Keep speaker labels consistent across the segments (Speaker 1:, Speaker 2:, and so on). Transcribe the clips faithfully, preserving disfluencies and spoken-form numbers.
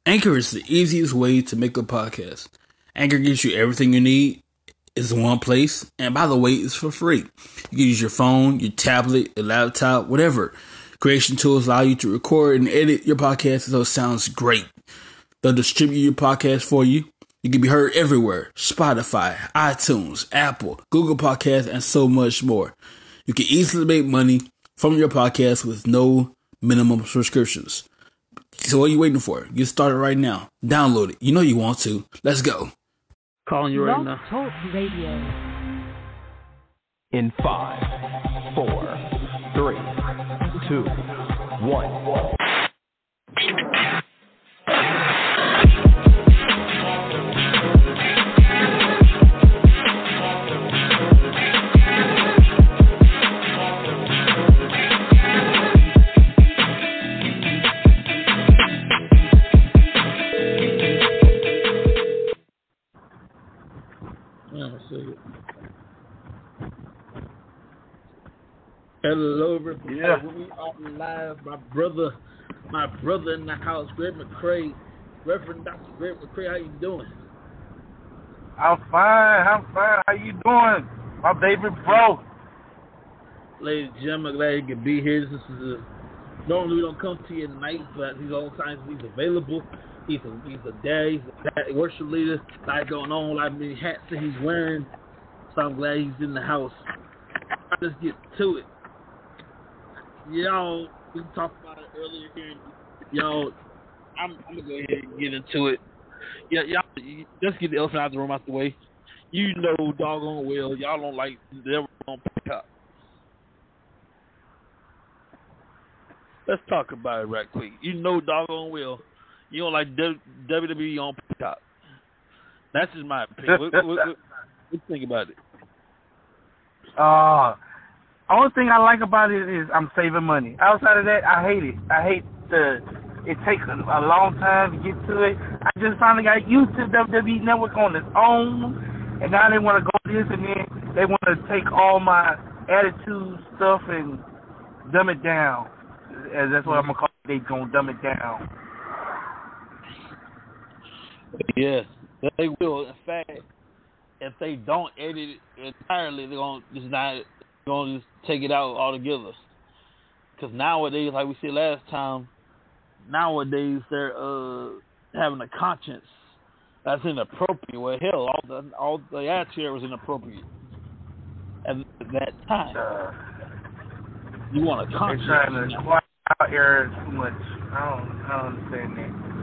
Speaker 1: Anchor is the easiest way to make a podcast. Anchor gives you everything you need. It's in one place. And by the way, it's for free. You can use your phone, your tablet, your laptop, whatever. Creation tools allow you to record and edit your podcast so it sounds great. They'll distribute your podcast for you. You can be heard everywhere. Spotify, iTunes, Apple, Google Podcasts, and so much more. You can easily make money from your podcast with no minimum subscriptions. So what are you waiting for? Get started right now. Download it. You know you want to. Let's go. Calling you right
Speaker 2: Blog
Speaker 1: now.
Speaker 2: Talk Radio.
Speaker 3: In five, four, three, two, one.
Speaker 1: Hello, everybody.
Speaker 4: Yeah.
Speaker 1: We are live. My brother, my brother in the house, Greg McCray, Reverend Doctor Greg McCray. How you doing?
Speaker 4: I'm fine. I'm fine. How you doing, my baby bro?
Speaker 1: Ladies and gentlemen, glad you could be here. This is a, normally we don't come to you at night, but he's all times he's available. He's a he's a dad. He's a dad, worship leader. Like going on, like many hats that he's wearing. So I'm glad he's in the house. Let's get to it. Y'all, we talked about it earlier here. Y'all, I'm, I'm gonna go ahead and get into it. Yeah, y'all, let's get the elephant out of the room out the way. You know, doggone well, y'all don't like the ever on Peacock. Let's talk about it right quick. You know, doggone well, you don't like W W E on Peacock. That's just my opinion. what, what, what, what do you think about it?
Speaker 4: Uh, only thing I like about it is I'm saving money. Outside of that, I hate it. I hate the. It takes a, a long time to get to it. I just finally got used to W W E Network on its own, and now they want to go this, and then they want to take all my attitude stuff and dumb it down. And that's what I'm gonna call it. They gonna dumb it down.
Speaker 1: Yes, they will. In fact, if they don't edit it entirely, they're gonna just not gonna just take it out altogether. Because nowadays, like we said last time, nowadays they're uh, having a conscience that's inappropriate. Well, hell, all the all the attitude was inappropriate at that time.
Speaker 4: Uh,
Speaker 1: You want a conscience?
Speaker 4: they're trying to quiet out here too much. I don't. I don't understand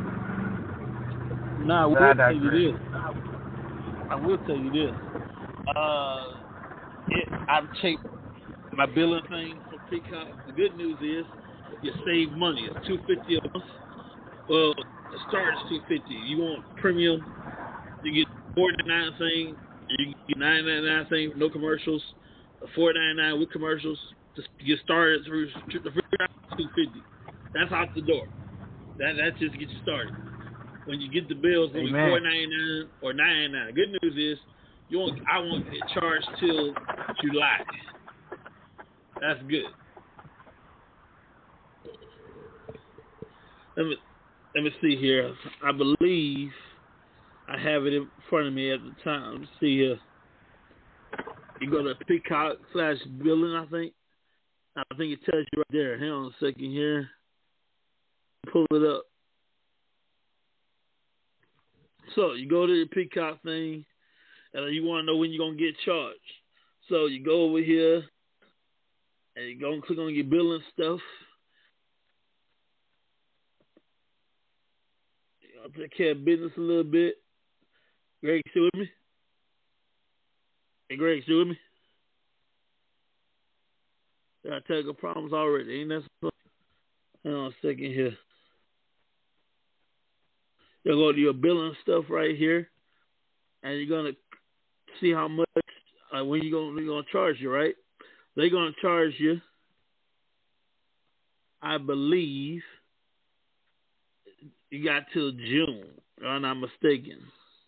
Speaker 4: that.
Speaker 1: Nah, I will
Speaker 4: But I
Speaker 1: tell you
Speaker 4: digress.
Speaker 1: this. I will tell you this. Uh, it, I've checked my billing thing for Peacock. The good news is you save money. It's two fifty a month. Well, the start is two fifty. You want premium? You get four ninety nine thing. You get nine ninety nine thing, no commercials. Four ninety nine with commercials. Just get started through the free two fifty. That's out the door. That that just gets you started. When you get the bills, it'll be four ninety nine or nine ninety nine. Good news is you won't. I won't get charged till July. That's good. Let me let me see here. I believe I have it in front of me at the time. Let me see here. You go to Peacock slash billing, I think. I think it tells you right there. Hang on a second here. Pull it up. So you go to the Peacock thing, and you want to know when you're going to get charged. So you go over here, and you go and click on your billing stuff. I'll take care of business a little bit. Greg, you still with me? Hey, Greg, still with me? Got technical problems already. Ain't that something? Hang on a second here. You'll go to your billing stuff right here, and you're gonna see how much uh, when you gonna they're gonna charge you, right? They're gonna charge you, I believe, you got till June, if I'm not mistaken.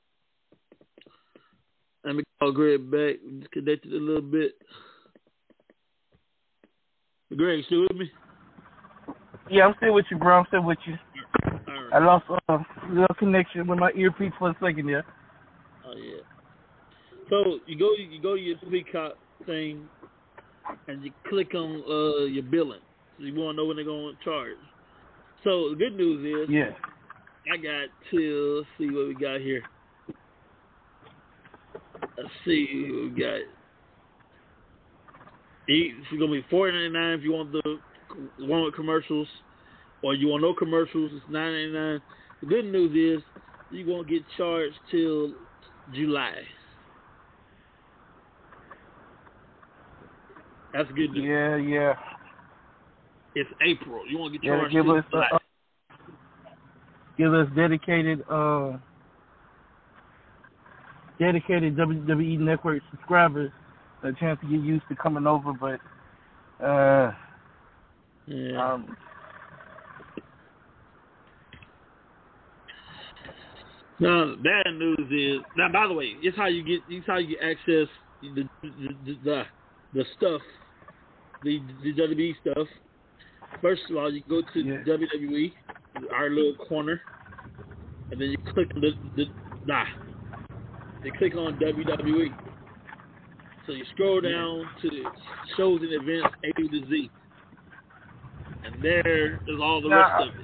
Speaker 1: Let me call Greg back. Disconnect it a little bit. Greg, still with me?
Speaker 4: Yeah, I'm still with you, bro. I'm still with you.
Speaker 1: right.
Speaker 4: I lost a uh, little connection with my earpiece for a second there.
Speaker 1: Oh yeah. So you go you go to your Peacock thing and you click on uh, your billing. So you want to know when they're going to charge. So the good news is,
Speaker 4: yeah,
Speaker 1: I got till, let's see what we got here. Let's see what we got. It's going to be four ninety-nine if you want the one with commercials, or you want no commercials, it's nine ninety-nine. The good news is you won't get charged till July. That's good news.
Speaker 4: yeah, yeah.
Speaker 1: It's April. You won't get
Speaker 4: Yeah,
Speaker 1: charged
Speaker 4: give
Speaker 1: till
Speaker 4: us
Speaker 1: July.
Speaker 4: uh, give us dedicated uh dedicated W W E Network subscribers a chance to get used to coming over, but uh
Speaker 1: yeah.
Speaker 4: um
Speaker 1: Now, bad news is now. By the way, it's how you get. It's how you get access the the the, the stuff, the the W W E stuff. First of all, you go to
Speaker 4: yeah.
Speaker 1: W W E, our little corner, and then you click on the the nah. They click on W W E. So you scroll down to shows and events A to Z, and there is all the
Speaker 4: now,
Speaker 1: rest of it.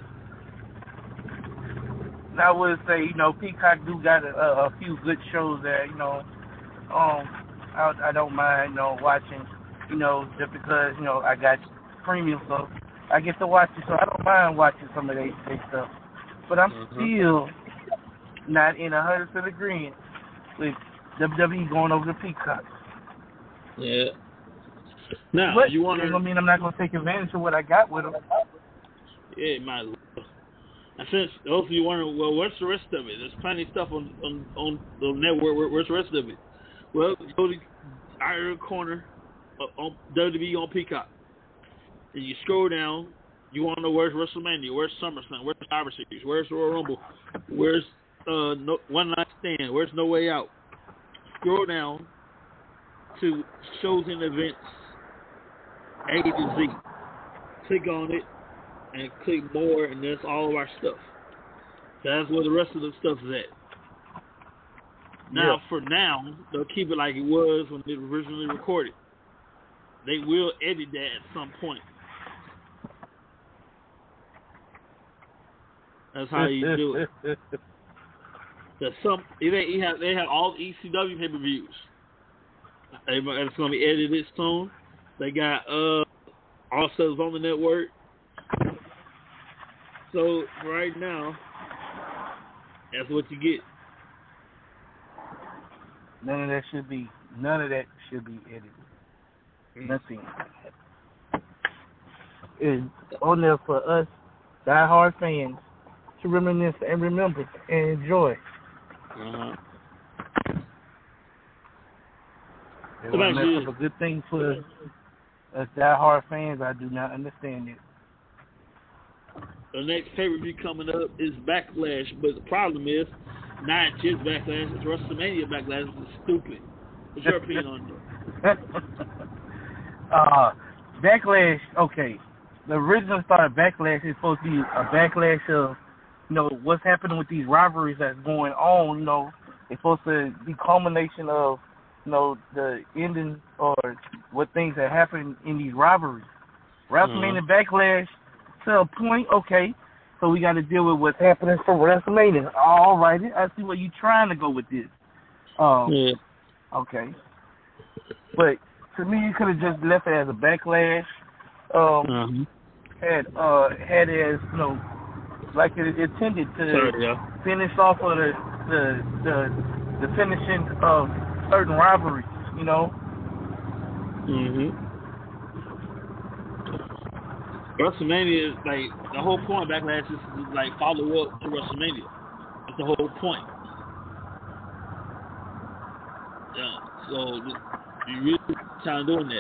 Speaker 4: I would say, you know, Peacock do got a, a few good shows there, you know. Um, I, I don't mind, you know, watching, you know, just because, you know, I got premium, so I get to watch it, so I don't mind watching some of their stuff. But I'm
Speaker 1: Uh-huh.
Speaker 4: still not in a hundred percent agreement with W W E going over to Peacock.
Speaker 1: Yeah. Now,
Speaker 4: But
Speaker 1: you want
Speaker 4: it don't mean I'm not going to take advantage of what I got with them.
Speaker 1: Yeah, it might as well. And since those of you wondering, well, what's the rest of it? There's plenty of stuff on on, on the network. Where, where's the rest of it? Well, go to our corner uh, on W W E on Peacock, and you scroll down. You want to know where's WrestleMania, where's SummerSlam, where's Survivor Series, where's Royal Rumble, where's uh, no, One Night Stand, where's No Way Out. Scroll down to shows and events A to Z. Click on it. And click more, and that's all of our stuff. That's where the rest of the stuff is at. Now,
Speaker 4: Yeah.
Speaker 1: for now, they'll keep it like it was when it was originally recorded. They will edit that at some point. That's how you do it. There's some they have they have all the E C W pay per views. It's gonna be edited soon. They got uh all stuff on the network. So right now, that's what you get.
Speaker 4: None of that should be. None of that should be edited.
Speaker 1: Mm.
Speaker 4: Nothing. It's on there for us, diehard fans, to reminisce and remember and enjoy.
Speaker 1: Uh-huh.
Speaker 4: They
Speaker 1: So
Speaker 4: want to
Speaker 1: actually-
Speaker 4: mess up a good thing for us diehard fans. I do not understand it.
Speaker 1: The next pay-per-view coming up is Backlash, but the problem is not just Backlash, it's WrestleMania Backlash. It's stupid. What's your opinion on that?
Speaker 4: uh, Backlash, okay. The original start of Backlash is supposed to be a backlash of, you know, what's happening with these rivalries that's going on, you know. It's supposed to be culmination of, you know, the ending or what things that happen in these rivalries. WrestleMania
Speaker 1: Uh-huh.
Speaker 4: Backlash, to a point, okay. So we got to deal with what's happening for WrestleMania. All right, I see where you're trying to go with this. Um,
Speaker 1: Yeah.
Speaker 4: Okay. But to me, you could have just left it as a backlash. Um,
Speaker 1: Uh-huh.
Speaker 4: had uh, had it as, you know, like it intended to
Speaker 1: Sorry, yeah.
Speaker 4: finish off of the the the, the finishing of certain rivalries. You know.
Speaker 1: Mm-hmm. WrestleMania is like the whole point of Backlash is to, like follow up to WrestleMania. That's the whole point. Yeah. So you really kind of doing that.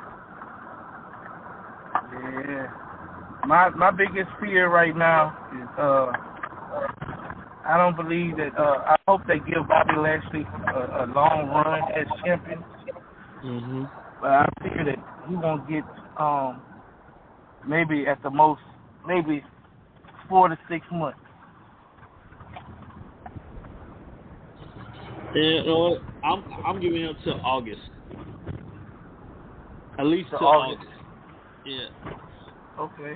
Speaker 4: Yeah. My my biggest fear right now is uh I don't believe that uh I hope they give Bobby Lashley a, a long run as champion.
Speaker 1: Mm-hmm.
Speaker 4: But I figure that he won't get um maybe at the most maybe four to six months.
Speaker 1: And you know what? I'm I'm giving him till August. At least
Speaker 4: To
Speaker 1: till
Speaker 4: August.
Speaker 1: August. Yeah.
Speaker 4: Okay.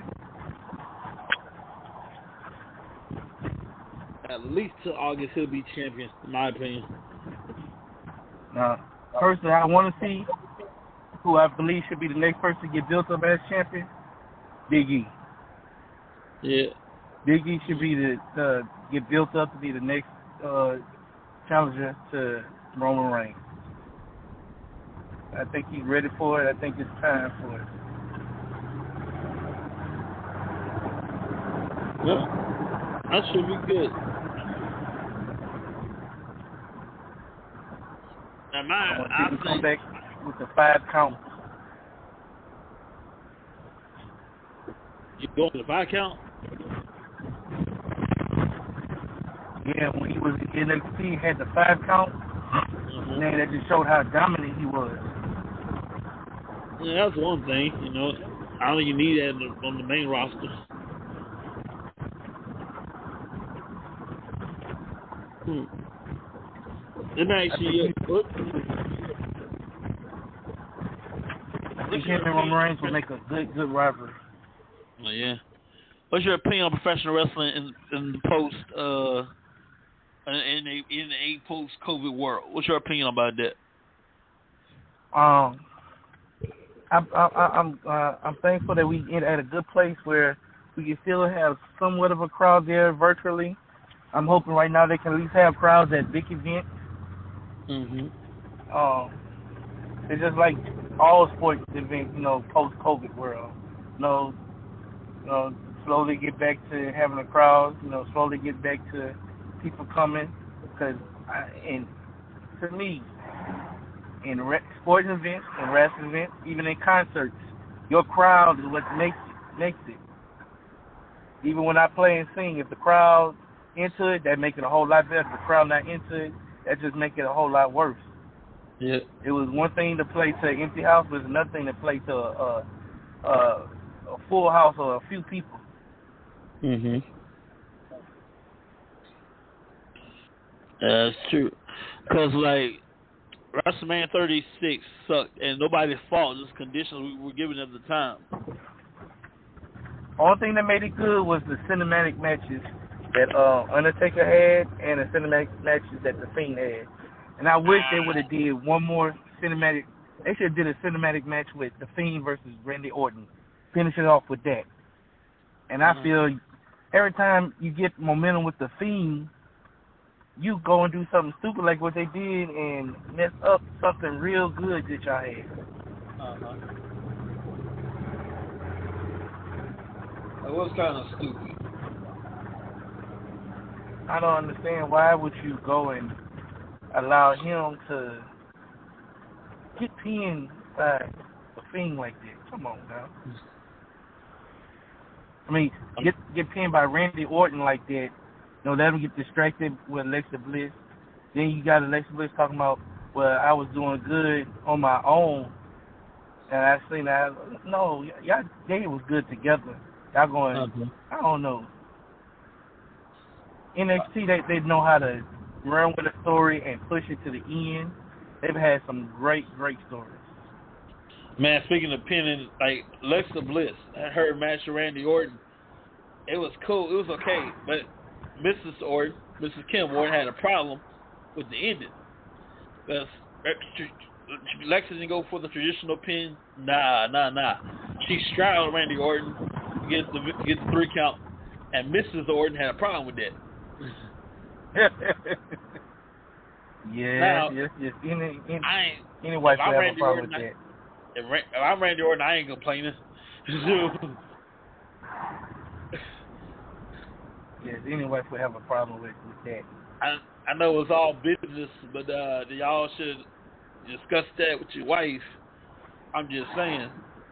Speaker 1: At least till August he'll be champion, in my opinion.
Speaker 4: Now, person I want to see, who I believe should be the next person to get built up as champion, Big E.
Speaker 1: Yeah.
Speaker 4: Big E should be the uh, get built up to be the next uh, challenger to Roman Reigns. I think he's ready for it. I think it's time for it.
Speaker 1: Yeah. That should be good. Now, my,
Speaker 4: I want
Speaker 1: I
Speaker 4: to see him
Speaker 1: think,
Speaker 4: come back with the five count.
Speaker 1: You go to the five count?
Speaker 4: Yeah, when he was in N X T, he had the five count.
Speaker 1: Mm-hmm.
Speaker 4: Man, that just showed how dominant he was.
Speaker 1: Yeah, that's one thing, you know. I don't think you need that on the, on the main roster. Hmm. Let me ask you, what?
Speaker 4: I think him and Roman Reigns would make a good, good rivalry.
Speaker 1: Oh, yeah. What's your opinion on professional wrestling in, in the post, uh, in a in a post COVID world? What's your opinion about that?
Speaker 4: Um, I'm I, I'm uh, I'm thankful that we in at a good place where we can still have somewhat of a crowd there virtually. I'm hoping right now they can at least have crowds at big events.
Speaker 1: Mm-hmm.
Speaker 4: Um, it's just like all sports events, you know, post COVID world. You know, you know, slowly get back to having a crowd. You know, slowly get back to people coming. Because, and to me, in re- sporting events, in wrestling events, even in concerts, your crowd is what makes it. Makes it. Even when I play and sing, if the crowd into it, that makes it a whole lot better. If the crowd not into it, that just make it a whole lot worse.
Speaker 1: Yeah.
Speaker 4: It was one thing to play to an empty house, but it's another thing to play to a, a, a, a full house or a few people.
Speaker 1: Mm-hmm. That's true. Because, like, WrestleMania thirty-six sucked, and nobody's fault. Just conditions we were given at the time.
Speaker 4: Only thing that made it good was the cinematic matches that uh, Undertaker had and the cinematic matches that The Fiend had. And I wish they would have did one more cinematic. They should have did a cinematic match with The Fiend versus Randy Orton. Finish it off with that. And I feel every time you get momentum with The Fiend, you go and do something stupid like what they did and mess up something real good that y'all had.
Speaker 1: Uh-huh. It was kind of stupid.
Speaker 4: I don't understand why would you go and allow him to get pinned by The Fiend like that. Come on now. I mean, get get pinned by Randy Orton like that. You know, let him get distracted with Alexa Bliss. Then you got Alexa Bliss talking about, well, I was doing good on my own. And I seen that. No, y'all, they was good together. Y'all going, okay. I don't know. N X T, they, they know how to run with a story and push it to the end. They've had some great, great stories.
Speaker 1: Man, speaking of pinning, like, Alexa Bliss, her match with Randy Orton, it was cool. It was okay. But Missus Orton, Missus Kim Orton, had a problem with the ending. Because Alexa didn't go for the traditional pin. Nah, nah, nah. She straddled Randy Orton to get the, to get the three count, and Missus Orton had a problem with that.
Speaker 4: yeah,
Speaker 1: now,
Speaker 4: yes, yes. Any, any,
Speaker 1: I ain't,
Speaker 4: any wife would have
Speaker 1: Randy
Speaker 4: a problem
Speaker 1: Orton,
Speaker 4: with that.
Speaker 1: If, if I'm Randy Orton, I ain't complaining.
Speaker 4: Yes, any wife would have a problem with, with that.
Speaker 1: I I know it's all business, but uh, y'all should discuss that with your wife. I'm just saying.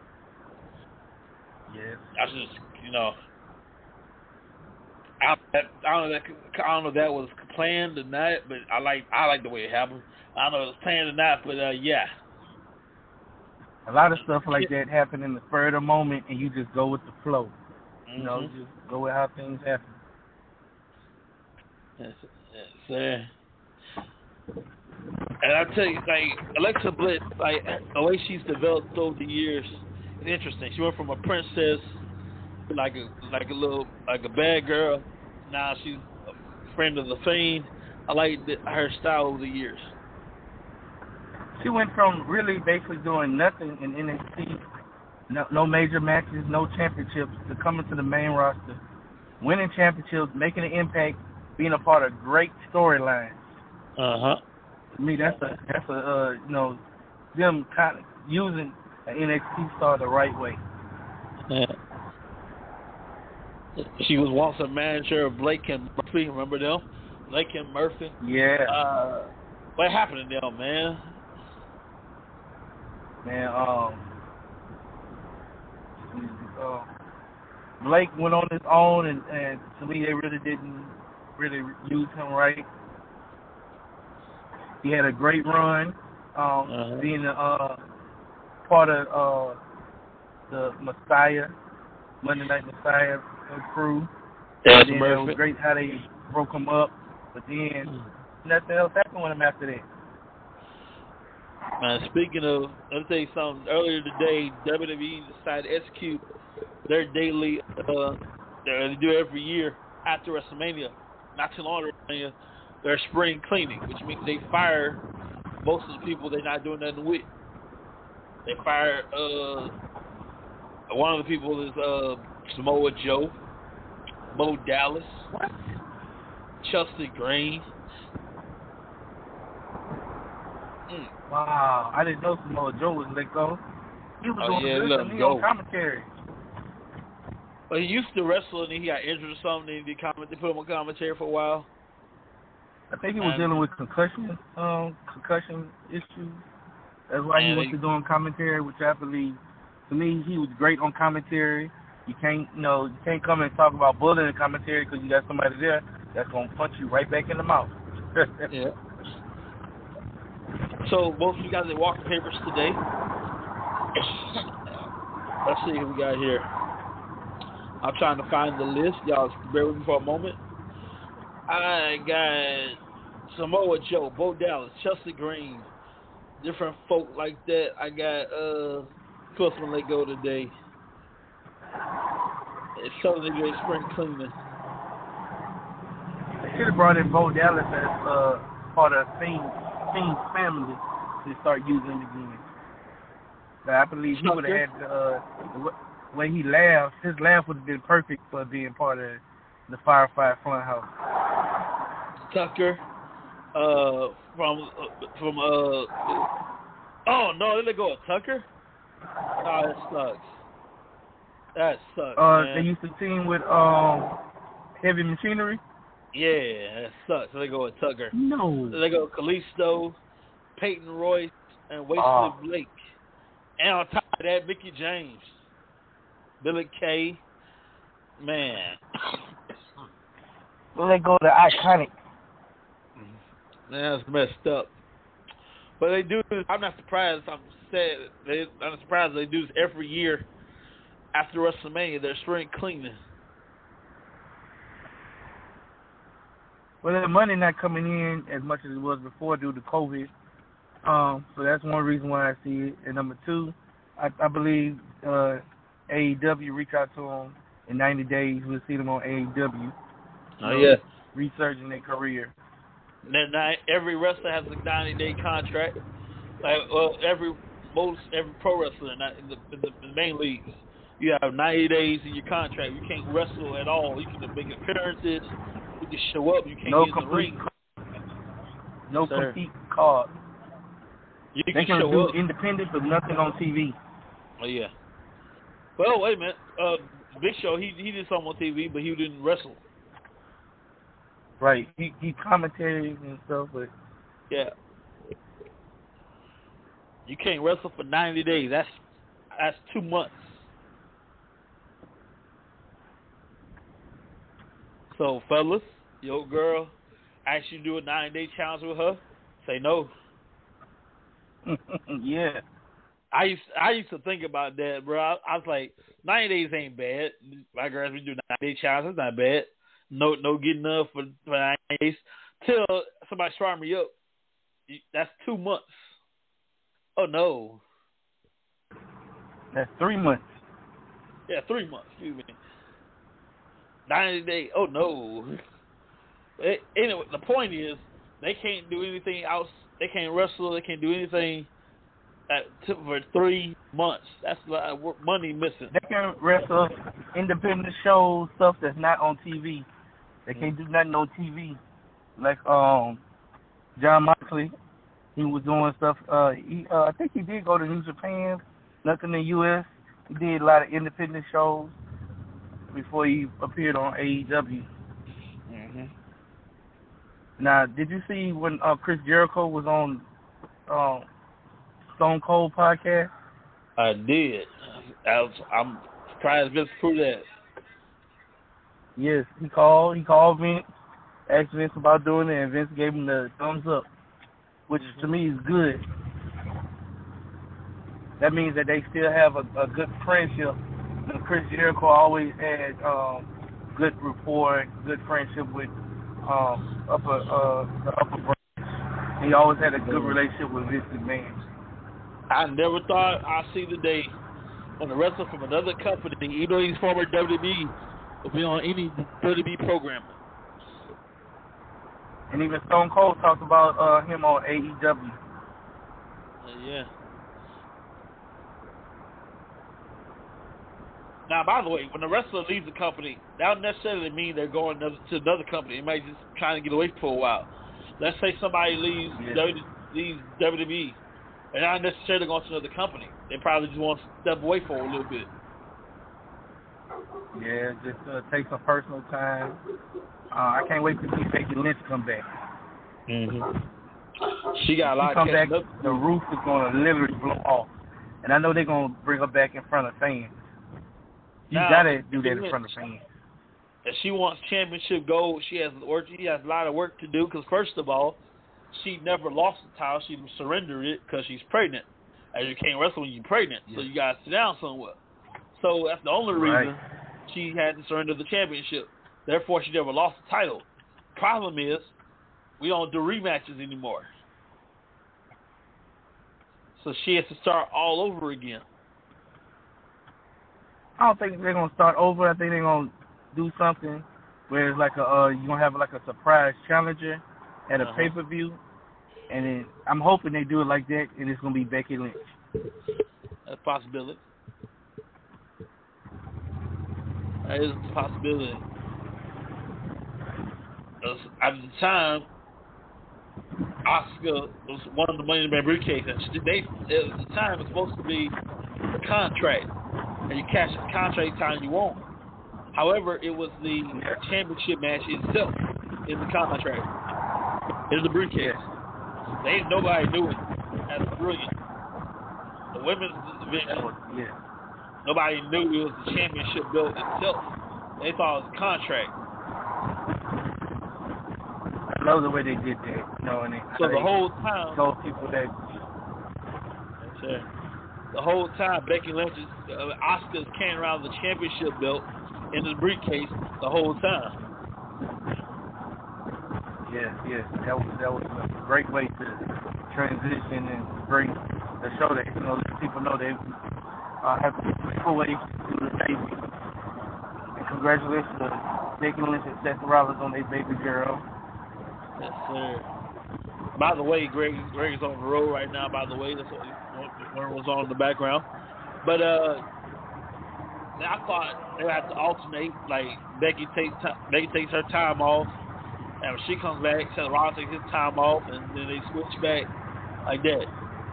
Speaker 4: Yes.
Speaker 1: I should, just, you know. I, I don't know that I don't know if that was planned or not, but I like I like the way it happened. I don't know if it was planned or not, but uh, yeah.
Speaker 4: A lot of stuff like that happen in the spur of the moment, and you just go with the flow.
Speaker 1: Mm-hmm.
Speaker 4: You know, just go with how things happen.
Speaker 1: Yes, yes, uh, And I tell you, like Alexa Bliss, like the way she's developed over the years, it's interesting. She went from a princess, like a like a little like a bad girl. Now she's a friend of the Fiend. I like the, her style over the years.
Speaker 4: She went from really basically doing nothing in N X T, no, no major matches, no championships, to coming to the main roster, winning championships, making an impact, being a part of great storylines.
Speaker 1: Uh huh.
Speaker 4: To me, that's a that's a uh, you know, them kind of using an N X T star the right way.
Speaker 1: Yeah. She was once a manager of Blake and Murphy. Remember them? Blake and Murphy.
Speaker 4: Yeah.
Speaker 1: Uh, what happened to them, man?
Speaker 4: Man, um, uh, Blake went on his own, and, and to me, they really didn't really use him right. He had a great run, um, uh-huh. being a uh, part of uh, the Messiah, Monday Night Messiah crew.
Speaker 1: That's
Speaker 4: and then it was great how they broke him up, but then mm-hmm. nothing else happened with him after that.
Speaker 1: Man, speaking of, let me tell you something. Earlier today, W W E decided to execute their daily, uh, they do every year after WrestleMania, not too long after WrestleMania, their spring cleaning, which means they fire most of the people they're not doing nothing with. They fire, uh, one of the people is uh, Samoa Joe, Bo Dallas,
Speaker 4: what?
Speaker 1: Chelsea Green.
Speaker 4: Mm. Wow, I didn't know Samoa Joe was let go. He was
Speaker 1: oh,
Speaker 4: doing
Speaker 1: yeah,
Speaker 4: this and he on commentary.
Speaker 1: Well, he used to wrestle and then he got injured or something. And they, comment, they put him on commentary for a while.
Speaker 4: I think he was and, dealing with concussion, um, concussion issues. That's why he went to doing commentary, which I believe, to me, he was great on commentary. You can't, you know, you can't come and talk about bullying in commentary because you got somebody there that's gonna punch you right back in the mouth.
Speaker 1: Yeah. So both of you guys are walking papers today. Let's see who we got here. I'm trying to find the list. Y'all bear with me for a moment. I got Samoa Joe, Bo Dallas, Chelsea Green, different folk like that. I got uh Customer let go today. It's Southern Great Spring Cleaning.
Speaker 4: They should have brought in Bo Dallas as uh, part of Fiend's family to start using it again. But I believe he would have had uh, the way he laughed. His laugh would have been perfect for being part of the Firefly Funhouse.
Speaker 1: Tucker, uh, from uh, from uh, oh no, they let go of Tucker. Oh, that sucks. That sucks.
Speaker 4: Uh,
Speaker 1: man.
Speaker 4: They used to team with um, Heavy Machinery.
Speaker 1: Yeah, that sucks. They go with Tucker.
Speaker 4: No.
Speaker 1: They go with Kalisto, Peyton Royce, and Wesley
Speaker 4: oh.
Speaker 1: Blake. And on top of that, Mickey James, Billy Kay. Man.
Speaker 4: Well, they go to Iconic.
Speaker 1: Man, that's messed up. But they do this. I'm not surprised. I'm sad. They, I'm not surprised they do this every year after WrestleMania. They're spring cleaning.
Speaker 4: Well, the money not coming in as much as it was before due to COVID. Um, so that's one reason why I see it. And number two, I, I believe uh, A E W reach out to them in ninety days. We'll see them on A E W.
Speaker 1: Oh, know, yeah.
Speaker 4: Resurging their career.
Speaker 1: Then every wrestler has a ninety-day contract. Like, well, every most every pro wrestler not in the, in the, in the main leagues, you have ninety days in your contract. You can't wrestle at all. You can make appearances. You can show up. You can't
Speaker 4: no
Speaker 1: get in the ring.
Speaker 4: No
Speaker 1: Sir.
Speaker 4: complete card.
Speaker 1: You
Speaker 4: they
Speaker 1: can
Speaker 4: can
Speaker 1: show
Speaker 4: do
Speaker 1: up.
Speaker 4: independent, but nothing on T V.
Speaker 1: Oh yeah. Well, wait a minute. Uh, Big Show, he he did something on T V, but he didn't wrestle.
Speaker 4: Right. He he commentated and stuff, but
Speaker 1: yeah. You can't wrestle for ninety days. That's that's two months. So, fellas, your girl asked you to do a ninety-day challenge with her. Say no.
Speaker 4: yeah.
Speaker 1: I used I used to think about that, bro. I, I was like, ninety days ain't bad. My girls, we do ninety-day challenge. It's not bad. No, no getting up for, for ninety days till somebody start me up. That's two months. Oh no.
Speaker 4: That's three months.
Speaker 1: Yeah, three months. Excuse me. Ninety days. Oh no. It, anyway, the point is they can't do anything else. They can't wrestle. They can't do anything at, for three months. That's a lot of money missing.
Speaker 4: They can wrestle independent shows, stuff that's not on T V. They can't do nothing on T V. Like um, John Moxley, he was doing stuff. Uh, he, uh, I think he did go to New Japan, nothing in the U S. He did a lot of independent shows before he appeared on A E W.
Speaker 1: Mm-hmm.
Speaker 4: Now, did you see when uh, Chris Jericho was on uh, Stone Cold podcast?
Speaker 1: I did. I was, I'm trying to prove that.
Speaker 4: Yes, he called. He called Vince, asked Vince about doing it, and Vince gave him the thumbs up, which mm-hmm. to me is good. That means that they still have a, a good friendship. And Chris Jericho always had um, good rapport, good friendship with um, upper uh, the upper branch. He always had a good relationship with Vince McMahon.
Speaker 1: I never thought I'd see the day when a wrestler from another company, even though he's former W W E, will be on any W W E programming.
Speaker 4: And even Stone Cold talked about uh, him on A E W.
Speaker 1: Uh, yeah. Now, by the way, when a wrestler leaves a company, that don't necessarily mean they're going to another company. They might just trying to get away for a while. Let's say somebody leaves
Speaker 4: yeah.
Speaker 1: W, leaves W W E. They're not necessarily going to another company. They probably just want to step away for a little bit.
Speaker 4: Yeah, just uh, take some personal time. Uh, I can't wait to see Becky Lynch come back.
Speaker 1: Mm-hmm. She got a lot
Speaker 4: she come
Speaker 1: of
Speaker 4: back,
Speaker 1: up.
Speaker 4: The roof is going to literally blow off. And I know they're going to bring her back in front of fans. You
Speaker 1: now,
Speaker 4: gotta do that in front of fans.
Speaker 1: If she wants championship gold, she has work. She has a lot of work to do. Because first of all, she never lost the title. She surrendered it because she's pregnant. As you can't wrestle when you're pregnant, yeah. so you gotta sit down somewhere. So that's the only reason
Speaker 4: right.
Speaker 1: she had to surrender the championship. Therefore, she never lost the title. Problem is, we don't do rematches anymore. So she has to start all over again.
Speaker 4: I don't think they're gonna start over. I think they're gonna do something where it's like a uh, you're gonna have like a surprise challenger at a uh-huh. pay per view, and then I'm hoping they do it like that, and it's gonna be Becky Lynch.
Speaker 1: That's a possibility. That is a possibility. At the time, Asuka was one of the Money in the Bank briefcase, and they at the time it was supposed to be a contract. And you cash the contract time you want. However, it was the championship match itself in the contract. In the briefcase. They nobody knew it. That's brilliant. The women's division,
Speaker 4: yeah.
Speaker 1: nobody knew it was the championship belt itself. They thought it was a contract.
Speaker 4: I love the way they did that. You know, and they,
Speaker 1: so the
Speaker 4: they
Speaker 1: whole time
Speaker 4: told people that.
Speaker 1: That's it. The whole time, Becky Lynch is, uh, Asuka's carrying around the championship belt in the briefcase the whole time.
Speaker 4: Yes, yes, that was that was a great way to transition and bring the show that you know let people know they uh, have full way to the baby. And congratulations to Becky Lynch and Seth Rollins on their baby girl.
Speaker 1: Yes, sir. By the way, Greg Greg is on the road right now. By the way, that's what one was on in the background. But uh, I thought they would have to alternate. Like Becky takes t- Becky takes her time off, and when she comes back, Seth Rollins takes his time off, and then they switch back like that.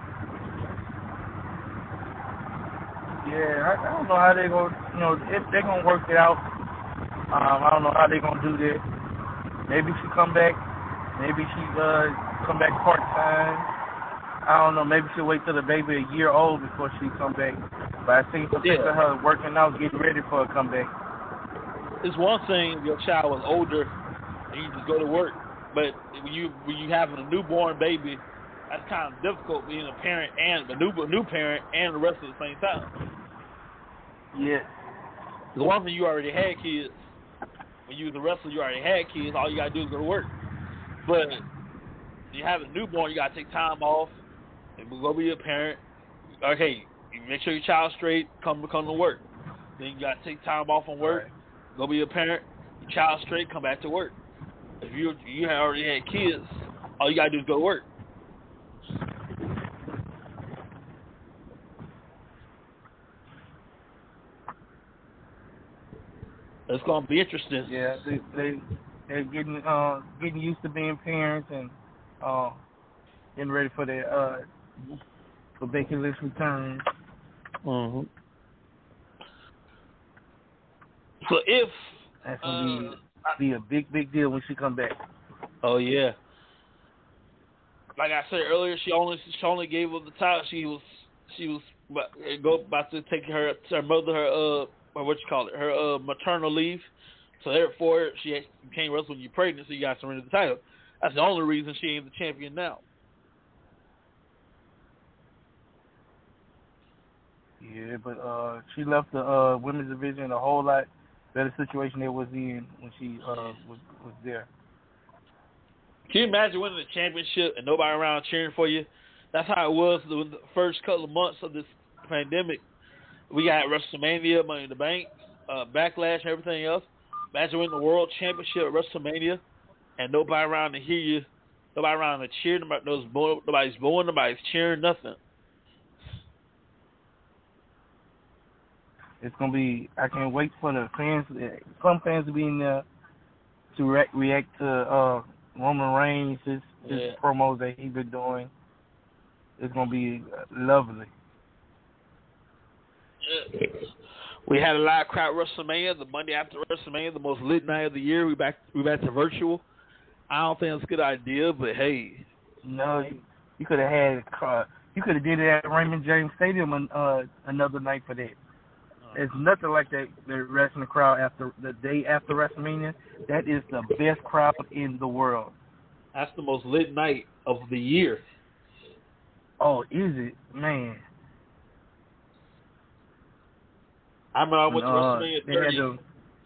Speaker 4: Yeah, I, I don't know how they're gonna, you know, if they're gonna work it out. Um, I don't know how they're gonna do that. Maybe she come back. Maybe she uh come back part time. I don't know. Maybe she'll wait till the baby a year old before she come back. But I think for
Speaker 1: yeah.
Speaker 4: her working out, getting ready for her comeback.
Speaker 1: It's one thing if your child was older and you just go to work, but when you when you having a newborn baby, that's kind of difficult being a parent and a new a new parent and the rest at the same time.
Speaker 4: Yeah.
Speaker 1: The one thing you already had kids. When you was a wrestler, you already had kids. All you gotta do is go to work. But You have a newborn, you gotta take time off and go be a parent. Okay, you make sure your child's straight, come come to work. Then you gotta take time off from work,
Speaker 4: Right.
Speaker 1: go be a parent, your child's straight, come back to work. If you you had already had kids, all you gotta do is go to work. It's gonna be interesting.
Speaker 4: Yeah, they they they're getting uh getting used to being parents and uh getting ready for their uh ridiculous return.
Speaker 1: Mm-hmm. So if
Speaker 4: That's gonna
Speaker 1: uh,
Speaker 4: be be a big big deal when she come back.
Speaker 1: oh yeah, like I said earlier, she only she only gave her the title. She was she was about, go about to take her her mother her uh or what you call it her uh maternal leave. So therefore, she you can't wrestle when you're pregnant, so you got to surrender the title. That's the only reason she ain't the champion now.
Speaker 4: Yeah, but uh she left the uh women's division in a whole lot better situation they was in when she uh was was there.
Speaker 1: Can you imagine winning the championship and nobody around cheering for you? That's how it was the, the first couple of months of this pandemic. We got WrestleMania, Money in the Bank, uh, Backlash, and everything else. Imagine winning the World Championship at WrestleMania and nobody around to hear you, nobody around to cheer, nobody's booing, nobody's booing, nobody's cheering, nothing.
Speaker 4: It's gonna be. I can't wait for the fans. Some fans to be in there to re- react to uh, Roman Reigns, his, his
Speaker 1: Yeah.
Speaker 4: promos that he's been doing. It's gonna be lovely.
Speaker 1: We had a live crowd at WrestleMania, the Monday after WrestleMania, the most lit night of the year. We back we back to virtual. I don't think it's a good idea, but hey.
Speaker 4: No, you, you could have had. Uh, you could have did it at Raymond James Stadium uh, another night for that. There's nothing like that. The wrestling crowd after the day after WrestleMania. That is the best crowd in the world.
Speaker 1: That's the most lit night of the year.
Speaker 4: Oh, is it, man?
Speaker 1: I remember I went to
Speaker 4: uh,
Speaker 1: WrestleMania
Speaker 4: they
Speaker 1: thirty.
Speaker 4: had the,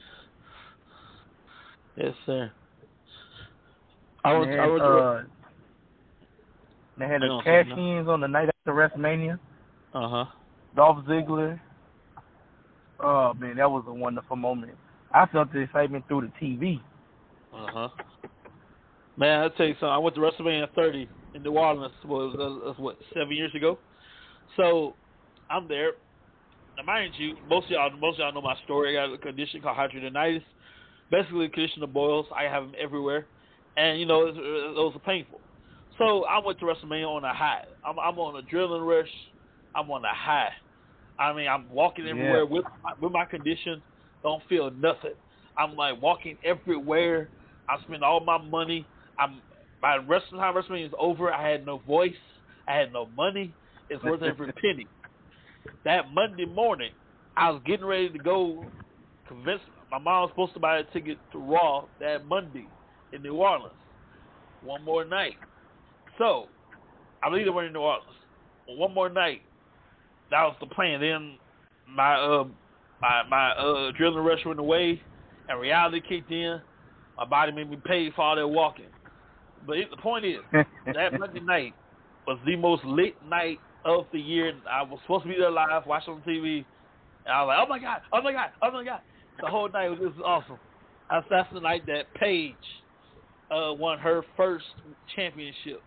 Speaker 1: Yes, sir. I went.
Speaker 4: they
Speaker 1: I
Speaker 4: had,
Speaker 1: went
Speaker 4: uh, they had the
Speaker 1: No,
Speaker 4: cash
Speaker 1: no.
Speaker 4: ins on the night after WrestleMania.
Speaker 1: Uh huh.
Speaker 4: Dolph Ziggler. Oh man, that was a wonderful moment. I felt the excitement through the T V.
Speaker 1: Uh huh. Man, I'll tell you something. I went to WrestleMania thirty in New Orleans. What, was that, that's what seven years ago. So I'm there. Now, mind you, most of y'all, most of y'all know my story. I got a condition called hidradenitis. Basically, a condition of boils. I have them everywhere, and you know, it, it, those are painful. So I went to WrestleMania on a high. I'm, I'm on an adrenaline rush. I'm on a high. I mean, I'm walking everywhere
Speaker 4: Yeah.
Speaker 1: with my, with my condition. Don't feel nothing. I'm like walking everywhere. I spend all my money. I'm by wrestling time WrestleMania is over. I had no voice. I had no money. It's worth every penny. That Monday morning, I was getting ready to go. Convince my mom was supposed to buy a ticket to Raw that Monday in New Orleans. One more night. So I believe they were in New Orleans. One more night. That was the plan. Then my uh my my uh adrenaline rush went away, and reality kicked in. My body made me pay for all that walking. But it, the point is, that Monday night was the most lit night of the year. I was supposed to be there live, watching on T V, and I was like, oh my god, oh my god, oh my god. The whole night was just awesome. That's, that's the night that Paige uh, won her first championship.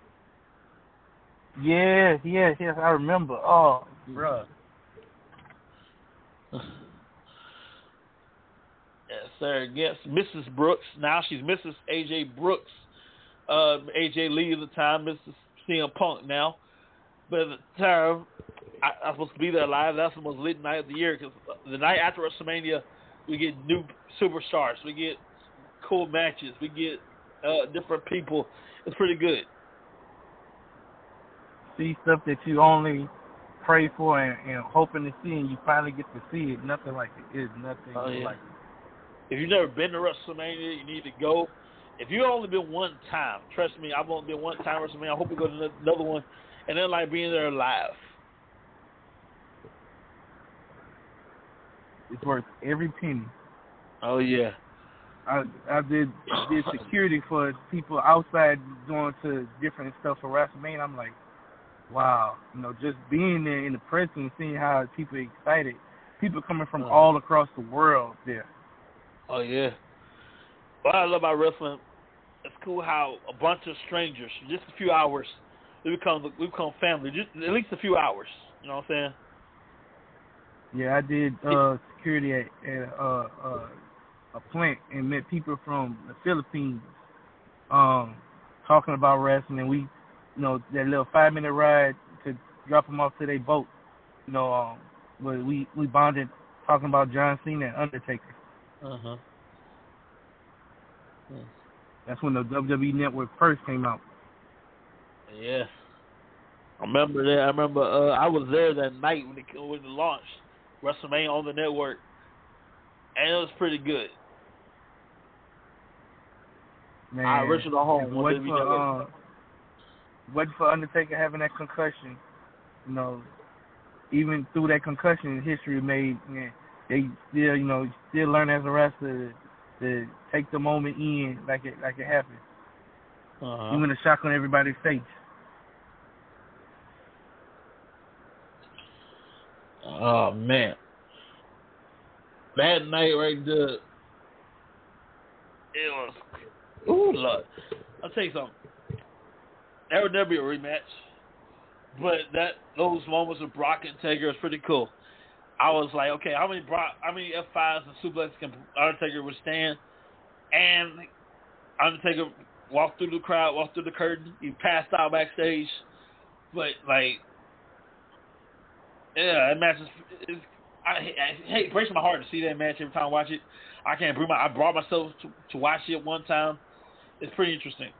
Speaker 4: Yes, yes, yes, I remember. Oh, bruh.
Speaker 1: Yes, sir. Against Missus Brooks. Now she's Missus A J Brooks. Uh, A J Lee at the time, Missus C M Punk now. But at the time, I, I was supposed to be there live. That's the most lit night of the year because the night after WrestleMania, we get new superstars. We get cool matches. We get uh, different people. It's pretty good.
Speaker 4: See stuff that you only pray for and, and hoping to see, and you finally get to see it. Nothing like it is nothing
Speaker 1: Oh, yeah.
Speaker 4: like it.
Speaker 1: If you've never been to WrestleMania, you need to go. If you've only been one time, trust me, I've only been one time at WrestleMania. I hope you go to another one, and then like being there live.
Speaker 4: It's worth every penny.
Speaker 1: Oh yeah.
Speaker 4: I I did did security for people outside going to different stuff for WrestleMania. I'm like, wow, you know, just being there in the presence and seeing how people are excited. People coming from uh-huh. all across the world there.
Speaker 1: Oh yeah. What I love about wrestling, it's cool how a bunch of strangers, just a few hours, we become we become family. Just at least a few hours. You know what I'm
Speaker 4: saying? Yeah, I did uh, security at, at uh, uh, a plant and met people from the Philippines, um, talking about wrestling. And we, you know, that little five minute ride to drop them off to their boat. You know, um, but we we bonded talking about John Cena and Undertaker.
Speaker 1: Uh huh.
Speaker 4: Yeah. That's when the W W E Network first came out.
Speaker 1: Yeah. I remember that. I remember uh, I was there that night when it, when it launched WrestleMania on the network, and it was pretty good.
Speaker 4: Man,
Speaker 1: our original home.
Speaker 4: What for, uh, waiting for Undertaker having that concussion, you know, even through that concussion, history made. Man, they still, you know, still learn as a wrestler to, to take the moment in like it like it happened.
Speaker 1: Uh-huh.
Speaker 4: Even a shock on everybody's face.
Speaker 1: Oh man, that night right there, it was. Ooh, Lord. I'll tell you something. There would never be a rematch, but that those moments with Brock and Taker was pretty cool. I was like, okay, how many Brock, how many F fives and suplexes can Undertaker withstand? And Undertaker walked through the crowd, walked through the curtain. He passed out backstage, but like. Yeah, that match is. is I, I hate it breaks my heart to see that match every time I watch it. I can't bring my. I brought myself to, to watch it one time. It's pretty interesting.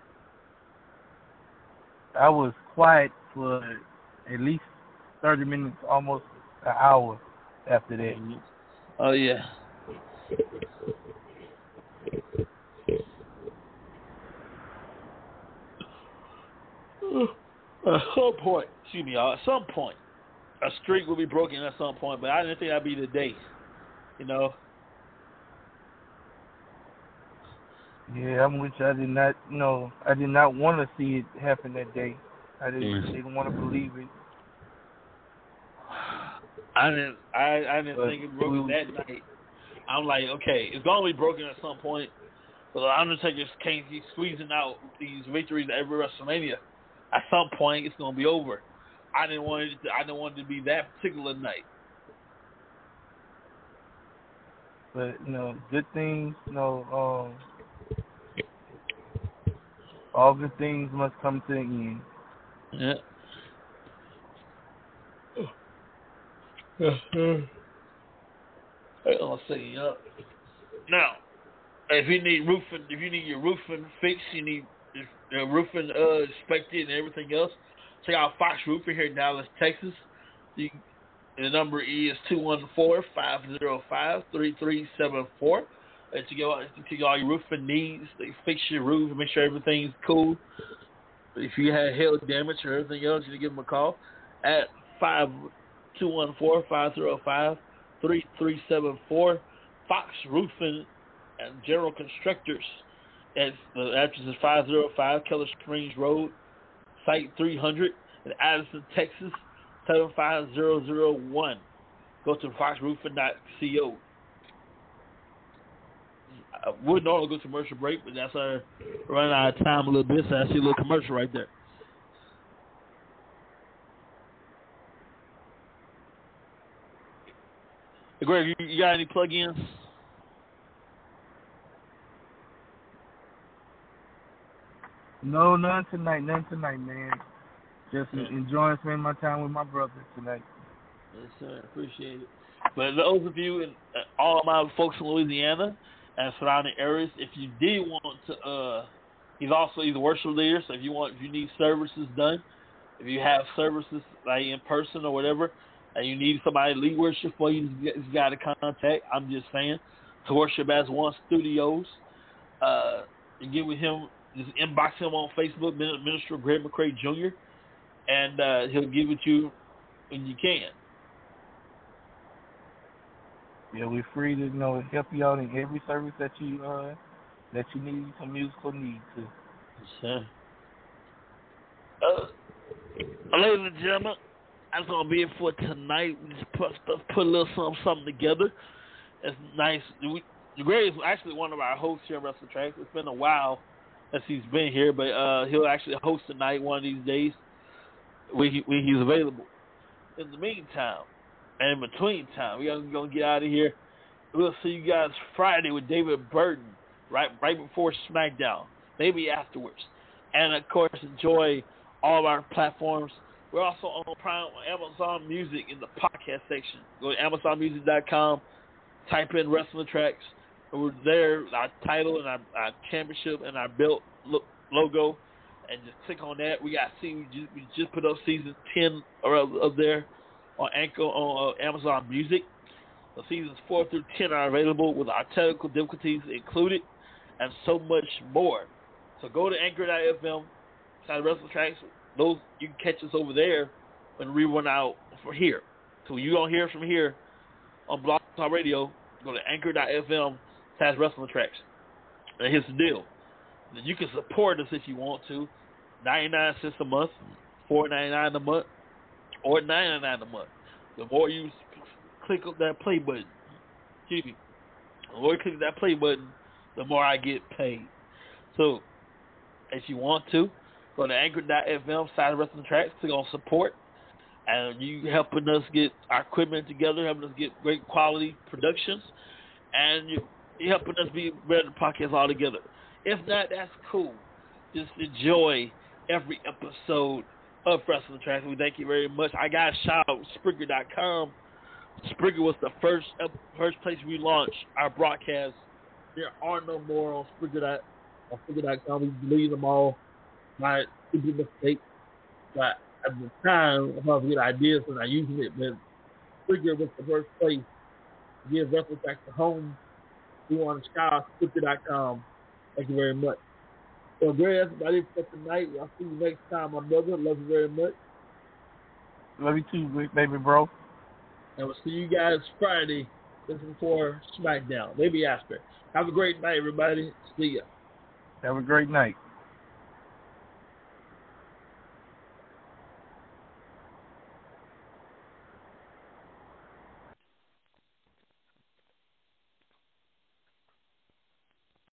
Speaker 4: I was quiet for at least thirty minutes, almost an hour after that.
Speaker 1: Oh yeah. At some point, excuse me, y'all. At some point. A streak will be broken at some point, but I didn't think that'd be the day, you know.
Speaker 4: Yeah, I'm with you. I did not, you know, I did not want to see it happen that day. I didn't, mm. didn't want to believe it.
Speaker 1: I didn't, I, I didn't but think it broke we, that night. I'm like, okay, it's gonna be broken at some point, but the Undertaker can't keep squeezing out these victories at every WrestleMania. At some point, it's gonna be over. I didn't want it. To, I didn't want it to be that particular night.
Speaker 4: But you know, good things. You know, um, all good things must come to an
Speaker 1: end. Yeah. I'll say, uh, now, if you need roofing, if you need your roofing fixed, you need the roofing uh, inspected and everything else. Check out Fox Roofing here in Dallas, Texas. You, the number is two one four, five zero five, three three seven four. And to get all, to get all your roofing needs, they fix your roof and make sure everything's cool. If you had hail damage or everything else, you can give them a call at five two one four, five zero five, three three seven four. Fox Roofing and General Constructors. And the address is five zero five Keller Springs Road, Site three hundred in Addison, Texas, seven five zero zero one. Go to fox roofing dot co. I would normally go to commercial break, but that's our running out of time a little bit, so I see a little commercial right there. Hey, Greg, you, you got any plug-ins?
Speaker 4: No, none tonight, none tonight, man. Just yeah. enjoying spending my time with my brother tonight.
Speaker 1: Yes, sir. Appreciate it. But those of you and uh, all of my folks in Louisiana and surrounding areas, if you did want to, uh, he's also he's a worship leader. So if you want, if you need services done, if you have services like in person or whatever, and you need somebody to lead worship for you, you got to contact. I'm just saying, to Worship as One Studios. Uh, you get with him. Just inbox him on Facebook, Minister Greg McCray Junior, and uh, he'll give it to you when you can.
Speaker 4: Yeah, we're free to, you know, help you out in every service that you uh that you need some musical need to.
Speaker 1: Sure. Uh, ladies and gentlemen, that's gonna be it for tonight. We just put stuff, put a little something, something together. It's nice. We, Gray is actually one of our hosts here at Wrestling Tracks. It's been a while since he's been here, but uh, he'll actually host tonight one of these days when, he, when he's available. In the meantime, and in between time, we're gonna get out of here. We'll see you guys Friday with David Burton, right right before SmackDown, maybe afterwards. And of course, enjoy all of our platforms. We're also on Prime, Amazon Music in the podcast section. Go to amazon music dot com, type in Wrestling Tracks. And we're there, our title and our, our championship and our belt lo- logo. And just click on that. We got see we just, we just put up season ten of, of there on Anchor on uh, Amazon Music. The seasons four through ten are available with our technical difficulties included, and so much more. So go to anchor dot f m, side Wrestling Tracks. Those you can catch us over there when we run out for here. So you don't hear from here on Blog Talk Radio. Go to anchor dot f m, side Wrestling Tracks. And here's the deal. You can support us if you want to. ninety-nine cents a month, four ninety-nine a month, or nine ninety-nine a month. The more you click on that play button, excuse me, the more you click that play button, the more I get paid. So, if you want to, go to anchor dot f m, side Wrestling Tracks, click on support, and you helping us get our equipment together, helping us get great quality productions, and you, you're helping us be better podcasts all together. If not, that's cool. Just enjoy every episode of Wrestling Tracks. We thank you very much. I got a shout out Spreaker dot com. Spreaker was the first first place we launched our broadcast. There are no more on Spreaker dot com. We delete them all. My stupid mistake. But at the time, I thought we had ideas when I using it, but Spreaker was the first place to give Wrestling Tracks a home. We want to shout out Spreaker dot com. Thank you very much. So, Gary, that's about it for tonight. I'll see you next time, my brother. Love you very much.
Speaker 4: Love you too, baby bro.
Speaker 1: And we'll see you guys Friday, just before SmackDown, maybe after. Have a great night, everybody. See ya.
Speaker 4: Have a great night.